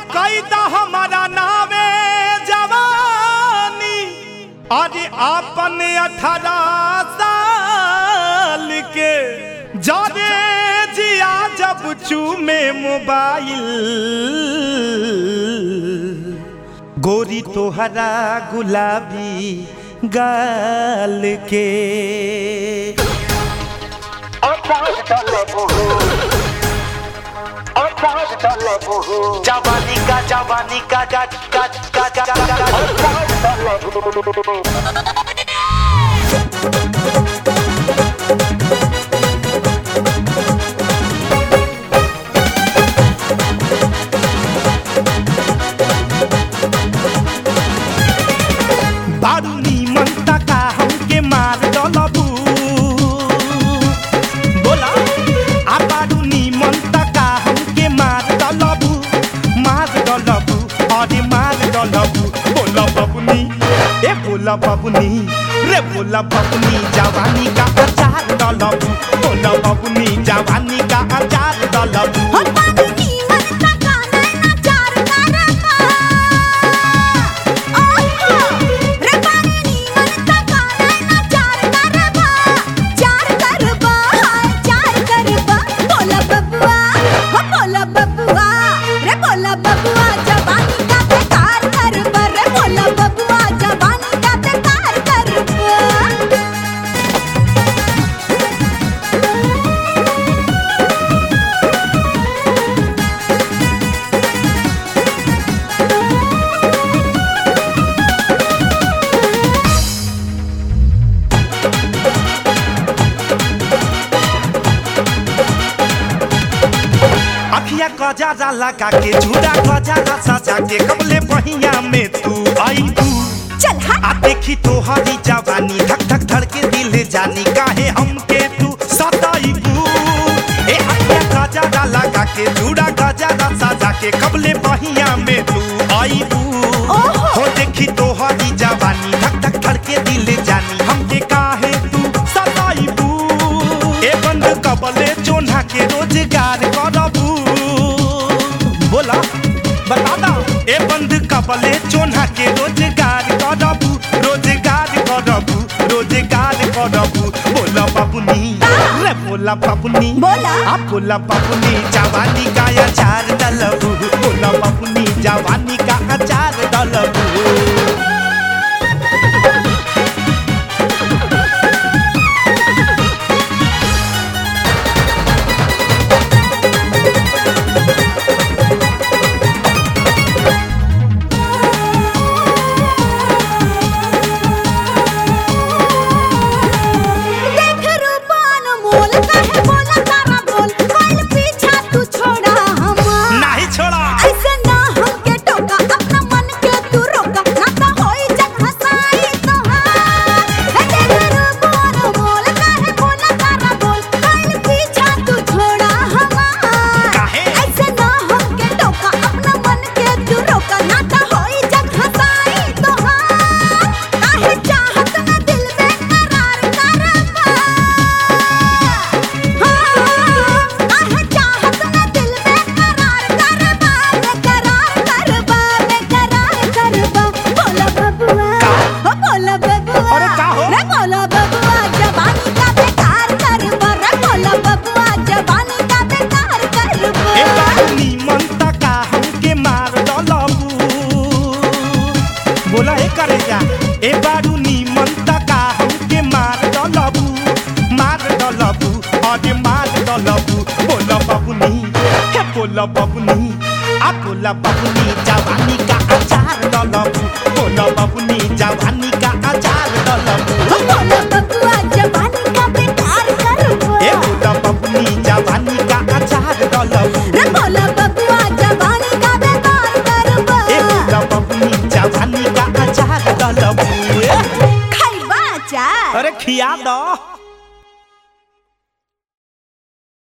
कैदा हमारा नावे जवानी अरे आपन 18 साल के जाने जिया जब चूमे मोबाइल गोरी तोहरा गुलाबी गाल के जवानी का जवानी का बारूनी मनता का हमके मार डलबू बोला आ बारूनी मनता का हमके मार डलबू अरे मार डलबू बोला बबुनी ए बोला बबुनी रे बोला बबुनी जवानी का अचार डलबू बोला बबुनी जवानी का अचार डलबू गजारा लगा के झूठा गजारा सजा के कबले पहिया में तू आई तू चल आ देखी तोहरी जवानी धक धक धड़के दिल जानी काहे हमके तू सताई तू ए हटिया गजारा लगा के झूठा गजारा सजा के कबले पहिया में तू आई तू हो देखी तोहरी जवानी धक धक धड़के दिल जानी हमके काहे तू सताई तू ए बंद कबले चोन्हा के रोजगार करबू बोला बता दा ए बंद कबले चोन्हा के रोजगार करबू बोला बाबुनी रे बोला बाबुनी बोला आप बोला बाबुनी जवानी का अचार डलबू बोला बाबुनी जवानी का अचार डलबू बोला ए करे जा ए बारू नीमंता का हमके मार डलबू अरे मार डलबू बोला बाबुनी हे बोला बाबुनी आ बोला बाबुनी जवानी का अचार डलबू बोला बाबुनी जवानी का अचार डलबू बोला बबुआ जवानी का बेकार करबो ए बोला बाबुनी जवानी का अचार डलबू रे बोला बबुआ जवानी का बेकार करबो ए बोला बाबुनी जवानी का अचार डलबू खैबा अचार अरे खिया दो।